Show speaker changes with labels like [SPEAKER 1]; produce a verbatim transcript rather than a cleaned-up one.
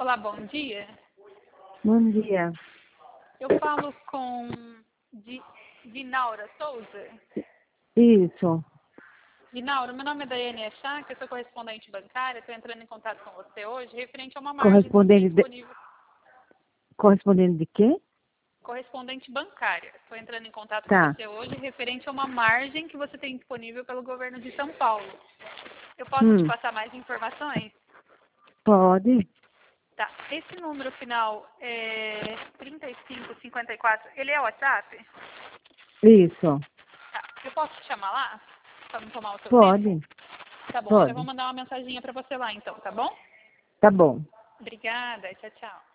[SPEAKER 1] Olá, bom dia.
[SPEAKER 2] Bom dia.
[SPEAKER 1] Eu falo com Di, Dinaura Souza.
[SPEAKER 2] Isso.
[SPEAKER 1] Dinaura, meu nome é Daiane Achá, eu sou correspondente bancária, estou entrando em contato com você hoje, referente a uma margem que você tem
[SPEAKER 2] Correspondente de,
[SPEAKER 1] disponível.
[SPEAKER 2] correspondente de quê?
[SPEAKER 1] Correspondente bancária. Estou entrando em contato com
[SPEAKER 2] Tá.
[SPEAKER 1] você hoje, referente a uma margem que você tem disponível pelo governo de São Paulo. Eu posso te
[SPEAKER 2] Hum,
[SPEAKER 1] passar mais informações?
[SPEAKER 2] pode.
[SPEAKER 1] Tá. Esse número final é trinta e cinco cinquenta e quatro, ele é o WhatsApp?
[SPEAKER 2] Isso.
[SPEAKER 1] Tá. Eu posso te chamar lá? Para não tomar o seu tempo?
[SPEAKER 2] Pode.
[SPEAKER 1] Tá bom, eu já vou
[SPEAKER 2] Pode.
[SPEAKER 1] mandar uma mensaginha para você lá então, tá bom?
[SPEAKER 2] Tá bom.
[SPEAKER 1] Obrigada, tchau, tchau.